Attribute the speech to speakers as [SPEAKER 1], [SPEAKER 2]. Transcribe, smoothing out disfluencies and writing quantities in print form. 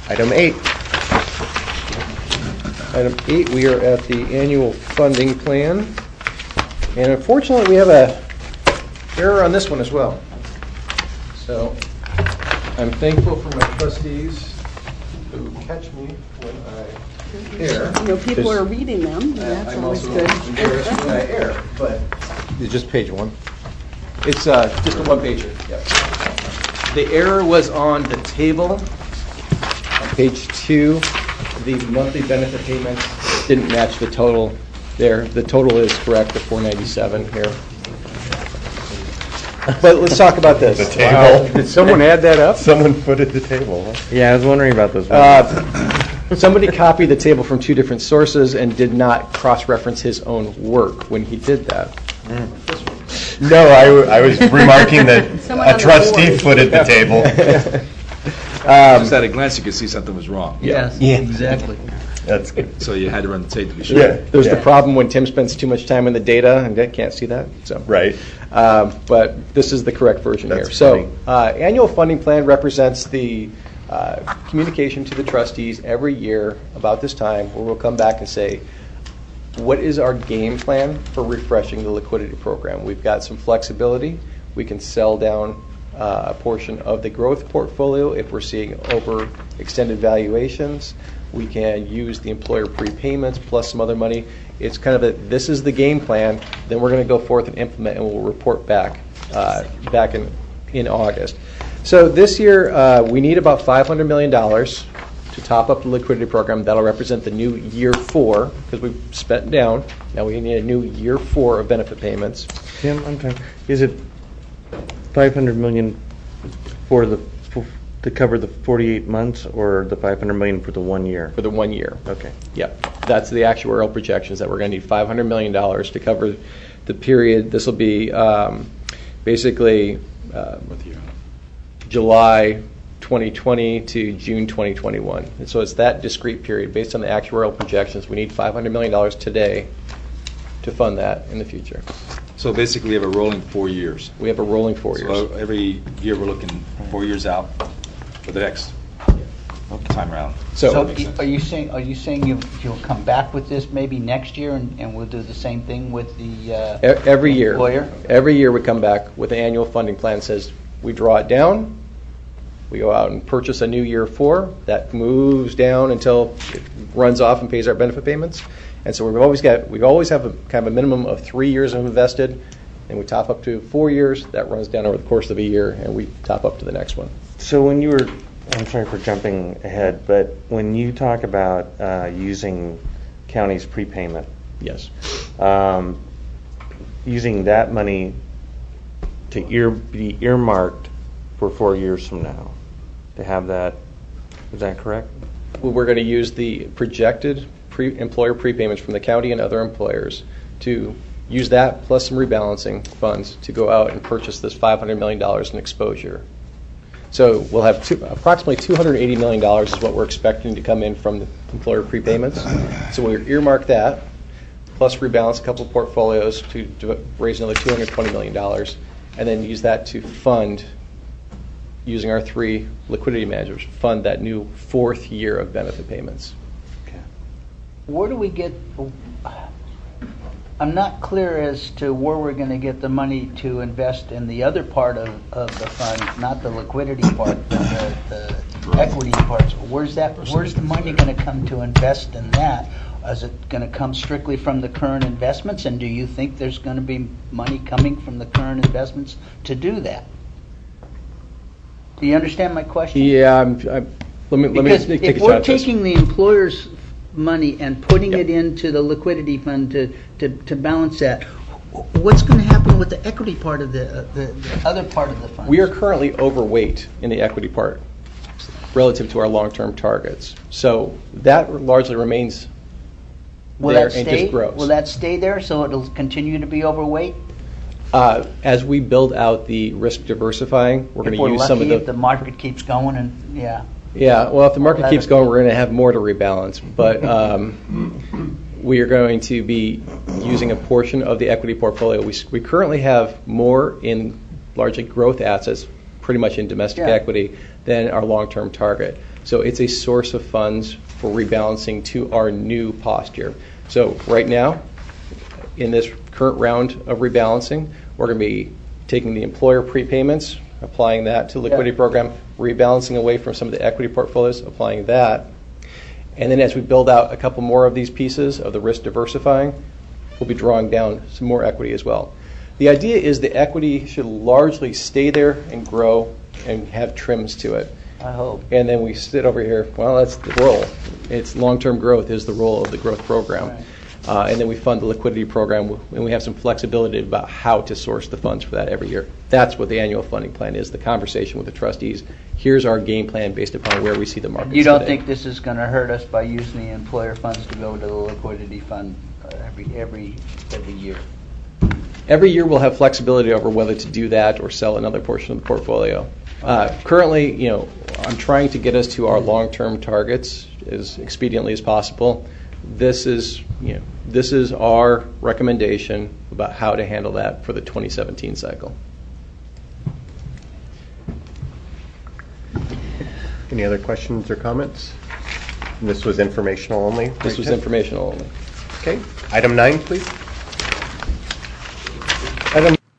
[SPEAKER 1] Item 8. Item 8, we are at the annual funding plan. And unfortunately, we have a error on this one as well. So I'm thankful for my trustees who catch me when I err.
[SPEAKER 2] You know, people are reading them, and that's
[SPEAKER 1] I'm
[SPEAKER 2] always
[SPEAKER 1] also
[SPEAKER 2] good.
[SPEAKER 1] embarrassed when I err, but it's just page 1. It's just a one-pager. Yep. The error was on the table. On page 2, the monthly benefit payments didn't match the total there. The total is correct, the 497 here. But let's talk about this.
[SPEAKER 3] The table.
[SPEAKER 4] Did someone add that up?
[SPEAKER 3] Someone put at the table. Huh?
[SPEAKER 4] Yeah, I was wondering about those.
[SPEAKER 1] Somebody copied the table from 2 different sources and did not cross-reference his own work when he did that.
[SPEAKER 3] No, I was remarking that
[SPEAKER 2] Someone on
[SPEAKER 3] a
[SPEAKER 2] the
[SPEAKER 3] trustee
[SPEAKER 2] board.
[SPEAKER 3] put at the table.
[SPEAKER 5] Just at a glance, you could see something was wrong.
[SPEAKER 6] Yes,
[SPEAKER 1] Yeah.
[SPEAKER 6] exactly.
[SPEAKER 3] That's good.
[SPEAKER 5] So you had to run the tape to be sure.
[SPEAKER 3] Yeah.
[SPEAKER 1] There's the problem when Tim spends too much time in the data and I can't see that. So.
[SPEAKER 3] Right.
[SPEAKER 1] But this is the correct version
[SPEAKER 3] That's
[SPEAKER 1] here. So annual funding plan represents the communication to the trustees every year about this time where we'll come back and say, what is our game plan for refreshing the liquidity program? We've got some flexibility. We can sell down a portion of the growth portfolio if we're seeing overextended valuations. We can use the employer prepayments plus some other money. It's kind of this is the game plan. Then we're going to go forth and implement, and we'll report back in August. So this year we need about $500 million to top up the liquidity program. That'll represent the new year 4 because we've spent down. Now we need a new year 4 of benefit payments.
[SPEAKER 4] Tim, I'm sorry. Is it $500 million to cover the 48 months, or the $500 million for the 1 year?
[SPEAKER 1] For the 1 year.
[SPEAKER 4] Okay.
[SPEAKER 1] Yep. That's the actuarial projections that we're going to need $500 million to cover the period. This will be basically July 2020 to June 2021. And so it's that discrete period. Based on the actuarial projections, we need $500 million today to fund that in the future.
[SPEAKER 5] So basically, you have a rolling 4 years.
[SPEAKER 1] We have a rolling 4 years.
[SPEAKER 5] So every year we're looking 4 years out for the next time around.
[SPEAKER 6] So are you saying you'll come back with this maybe next year and we'll do the same thing with the
[SPEAKER 1] every year.
[SPEAKER 6] employer?
[SPEAKER 1] Every year we come back with an annual funding plan that says we draw it down, we go out and purchase a new year 4, that moves down until it runs off and pays our benefit payments. And so we always have a kind of a minimum of 3 years of invested, and we top up to 4 years. That runs down over the course of a year, and we top up to the next one.
[SPEAKER 4] So when you were, I'm sorry for jumping ahead, but when you talk about using county's prepayment,
[SPEAKER 1] Yes.
[SPEAKER 4] using that money to be earmarked for 4 years from now, to have that, is that correct?
[SPEAKER 1] Well, we're going to use the projected employer prepayments from the county and other employers to use that plus some rebalancing funds to go out and purchase this $500 million in exposure. So we'll have approximately $280 million is what we're expecting to come in from the employer prepayments. So we'll earmark that, plus rebalance a couple of portfolios to raise another $220 million, and then use that to fund, using our 3 liquidity managers, fund that new 4th year of benefit payments.
[SPEAKER 6] Where do we get, I'm not clear as to where we're going to get the money to invest in the other part of the fund, not the liquidity part, but the equity parts. Where's the money going to come to invest in that? Is it going to come strictly from the current investments, and do you think there's going to be money coming from the current investments to do that? Do you understand my question?
[SPEAKER 1] Yeah, let me
[SPEAKER 6] Because
[SPEAKER 1] take
[SPEAKER 6] if
[SPEAKER 1] a shot
[SPEAKER 6] we're
[SPEAKER 1] at this.
[SPEAKER 6] taking the employer's money and putting it into the liquidity fund to balance that, what's going to happen with the equity part of the other part of the fund?
[SPEAKER 1] We are currently overweight in the equity part relative to our long-term targets. So that largely remains there and just grows.
[SPEAKER 6] Will that stay there so it'll continue to be overweight?
[SPEAKER 1] As we build out the risk diversifying, we're going to use some of
[SPEAKER 6] If the market keeps going, and
[SPEAKER 1] Yeah, well, if the market keeps going, we're going to have more to rebalance. But we are going to be using a portion of the equity portfolio. We currently have more in largely growth assets, pretty much in domestic
[SPEAKER 6] Yeah.
[SPEAKER 1] equity than our long-term target. So it's a source of funds for rebalancing to our new posture. So right now, in this current round of rebalancing, we're going to be taking the employer prepayments, applying that to the liquidity
[SPEAKER 6] Yeah.
[SPEAKER 1] program, rebalancing away from some of the equity portfolios, applying that. And then as we build out a couple more of these pieces of the risk diversifying, we'll be drawing down some more equity as well. The idea is the equity should largely stay there and grow and have trims to it.
[SPEAKER 6] I hope.
[SPEAKER 1] And then we sit over here, well, that's the role. It's long-term growth is the role of the growth program.
[SPEAKER 6] Right.
[SPEAKER 1] And then we fund the liquidity program, and we have some flexibility about how to source the funds for that every year. That's what the annual funding plan is, the conversation with the trustees. Here's our game plan based upon where we see the markets
[SPEAKER 6] You don't
[SPEAKER 1] today.
[SPEAKER 6] think this is going to hurt us by using the employer funds to go to the liquidity fund every year?
[SPEAKER 1] Every year we'll have flexibility over whether to do that or sell another portion of the portfolio. Currently, I'm trying to get us to our long-term targets as expediently as possible. This is our recommendation about how to handle that for the 2017 cycle.
[SPEAKER 3] Any other questions or comments? And this was informational only?
[SPEAKER 1] This was informational only.
[SPEAKER 3] Okay. Item 9, please.